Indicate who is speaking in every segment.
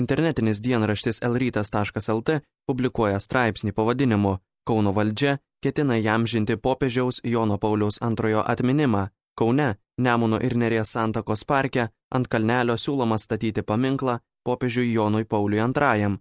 Speaker 1: Internetinis dienraštis elrytas.lt publikuoja straipsnį pavadinimu Kauno valdžia ketina įamžinti popiežiaus Jono Pauliaus II atminimą. Kaune, Nemuno ir Neries santakos parke ant kalnelio siūloma statyti paminklą popiežiui Jonui Pauliui II.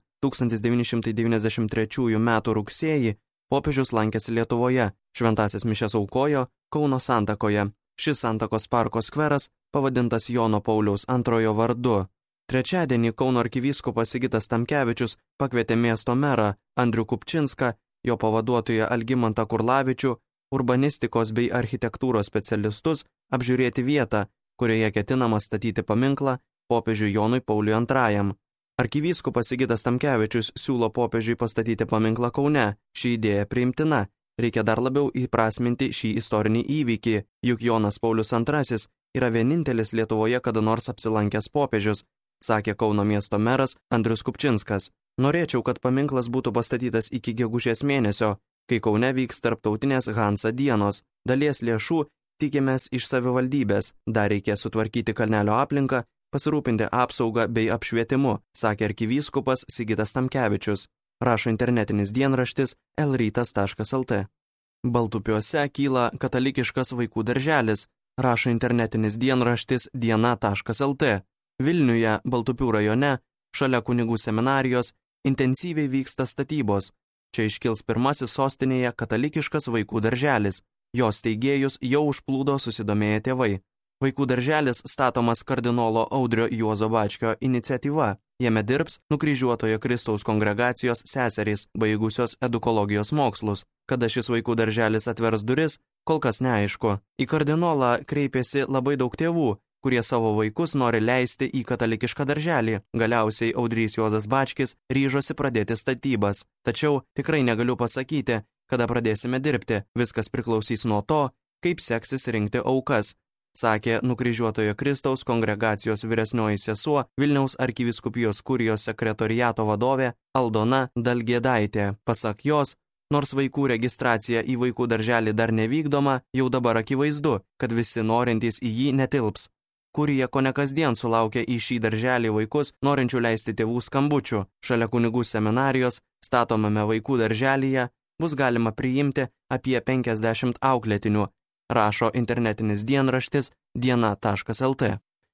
Speaker 1: 1993 m. rugsėjį popiežius lankėsi Lietuvoje, šventąsias mišias aukojo Kauno santakoje. Šis santakos parko skveras pavadintas Jono Pauliaus II vardu. Trečiadienį Kauno arkivyskupas Sigitas Tamkevičius pakvietė miesto merą Andrių Kupčinską, jo pavaduotoją Algimantą Kurlavičių, urbanistikos bei architektūros specialistus apžiūrėti vietą, kurioje ketinama statyti paminklą popiežiui Jonui Pauliui II. Arkivyskupas Sigitas Tamkevičius siūlo popiežiui pastatyti paminklą Kaune. Ši idėja priimtina. Reikia dar labiau įprasminti šį istorinį įvykį, juk Jonas Paulius II yra vienintelis Lietuvoje kada nors apsilankęs popiežius, sakė Kauno miesto meras Andrius Kupčinskas. Norėčiau, kad paminklas būtų pastatytas iki gegužės mėnesio, kai Kaune vyks tarptautinės Hansa dienos. Dalies lėšų tikimės iš savivaldybės, dar reikės sutvarkyti kalnelio aplinką, pasirūpinti apsaugą bei apšvietimu, sakė arkivyskupas Sigitas Tamkevičius, rašo internetinis dienraštis elrytas.lt. Baltupiuose kyla katalikiškas vaikų darželis, rašo internetinis dienraštis diena.lt. Vilniuje, Baltupių rajone, šalia kunigų seminarijos, intensyviai vyksta statybos. Čia iškils pirmasis sostinėje katalikiškas vaikų darželis. Jos steigėjus jau užplūdo susidomėję tėvai. Vaikų darželis statomas kardinolo Audrio Juozo Bačkio iniciatyva. Jame dirbs Nukryžiuotojo Kristaus kongregacijos seserys, baigusios edukologijos mokslus. Kada šis vaikų darželis atvers duris, kol kas neaišku. Į kardinolą kreipėsi labai daug tėvų, kurie savo vaikus nori leisti į katalikišką darželį. Galiausiai Audrys Juozas Bačkis ryžosi pradėti statybas. Tačiau tikrai negaliu pasakyti, kada pradėsime dirbti. Viskas priklausys nuo to, kaip seksis rinkti aukas, sakė Nukryžiuotojo Kristaus kongregacijos vyresnioji sesuo Vilniaus arkivyskupijos kurijos sekretoriato vadovė Aldona Dalgėdaitė. Pasak jos, nors vaikų registracija į vaikų darželį dar nevykdoma, jau dabar akivaizdu, kad visi norintys į jį netilps. Kurija kone kasdien sulaukia į šį darželį vaikus, norinčių leisti tėvų skambučių. Šalia kunigų seminarijos, statomame vaikų darželyje, bus galima priimti apie 50 auklėtinių, rašo internetinis dienraštis diena.lt.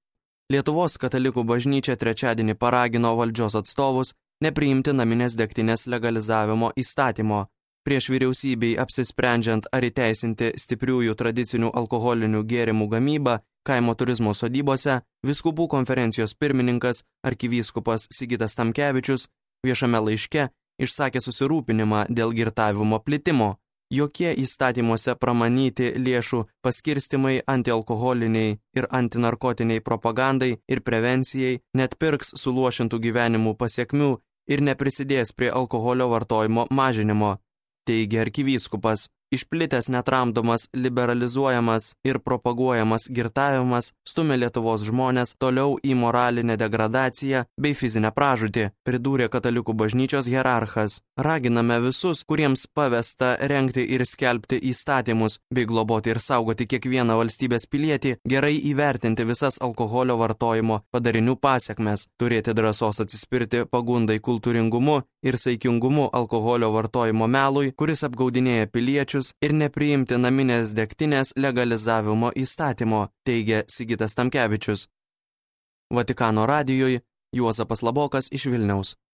Speaker 1: Lietuvos katalikų bažnyčia trečiadienį paragino valdžios atstovus nepriimti naminės degtinės legalizavimo įstatymo. Prieš vyriausybei apsisprendžiant ar įteisinti stipriųjų tradicinių alkoholinių gėrimų gamybą kaimo turizmo sodybose, vyskupų konferencijos pirmininkas arkivyskupas Sigitas Tamkevičius viešame laiške išsakė susirūpinimą dėl girtavimo plitimo. Jokie įstatymuose pramanyti lėšų paskirstimai antialkoholiniai ir antinarkotiniai propagandai ir prevencijai netpirks suluošintų gyvenimų pasiekmių ir neprisidės prie alkoholio vartojimo mažinimo, teigia arkivyskupas. Išplitęs netramdomas, liberalizuojamas ir propaguojamas girtavimas stumia Lietuvos žmonės toliau į moralinę degradaciją bei fizinę pražūtį, pridūrė katalikų bažnyčios hierarchas. Raginame visus, kuriems pavesta rengti ir skelbti įstatymus bei globoti ir saugoti kiekvieną valstybės pilietį, gerai įvertinti visas alkoholio vartojimo padarinių pasekmes, turėti drąsos atsispirti pagundai kultūringumu ir saikingumu alkoholio vartojimo melui, kuris apgaudinėja piliečių ir nepriimti naminės degtinės legalizavimo įstatymo, teigia Sigitas Tamkevičius. Vatikano radijui Juozapas Labokas iš Vilniaus.